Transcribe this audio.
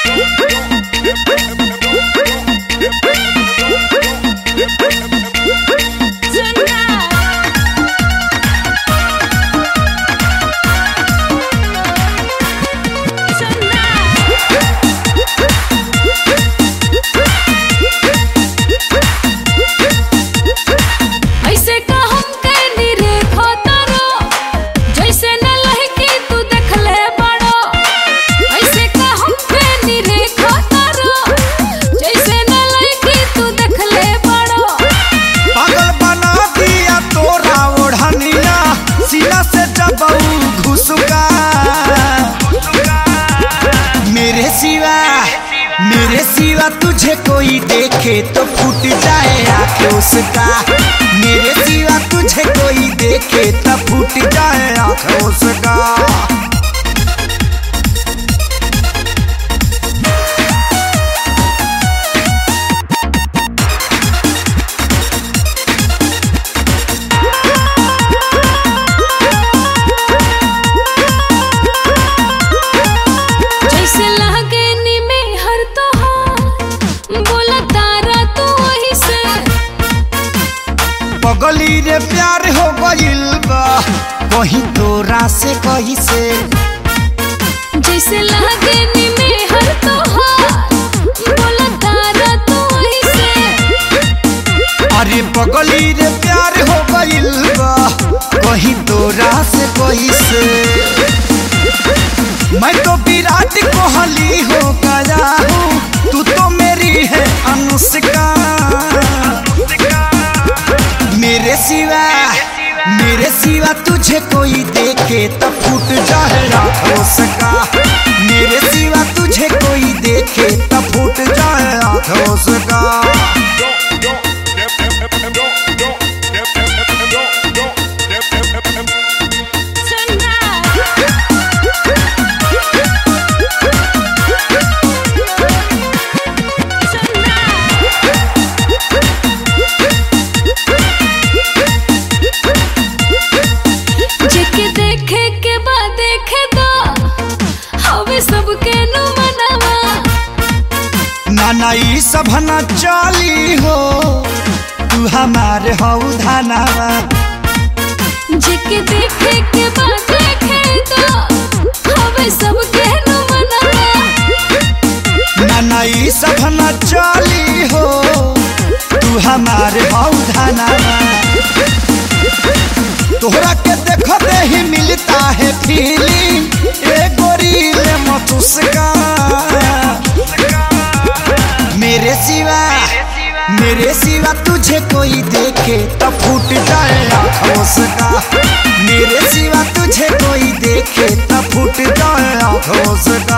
मेरे सिवा तुझे कोई देखे तो फूट जाए आँखें उसका। मेरे सिवा तुझे कोई देखे तो फूट जाए आँखें उसका। पगली रे प्यार हो गइल बा कहीं तोरा से कहीं से, जैसे लागे नी में हर तोहार बोला तारा तू वही से। अरे पगली रे प्यार हो गइल बा कहीं तोरा से कहीं से। मैं तो विराट कोहली हो गया हूँ, तू तो मेरी है अनुष्का। मेरे सिवा तुझे कोई देखे तो फूट जाए आँखें उसका। मेरे सिवा तुझे कोई देखे तो फूट जाए आँखें उसका। ना ई सब न चली हो, तू हमारे हऊ धनवा। जिके देखे के बाद देखे तो हवे सब के नु मनवा। ना ई सब न चली हो, तू हमारे हऊ धनवा। तोहरा के देखते ही मिलता है फीलिंग, ए गोरीले मतुस्का। मेरे सिवा तुझे कोई देखे तो फूट जाए आँखें उसका। मेरे सिवा तुझे कोई देखे तो फूट जाए आँखें उसका।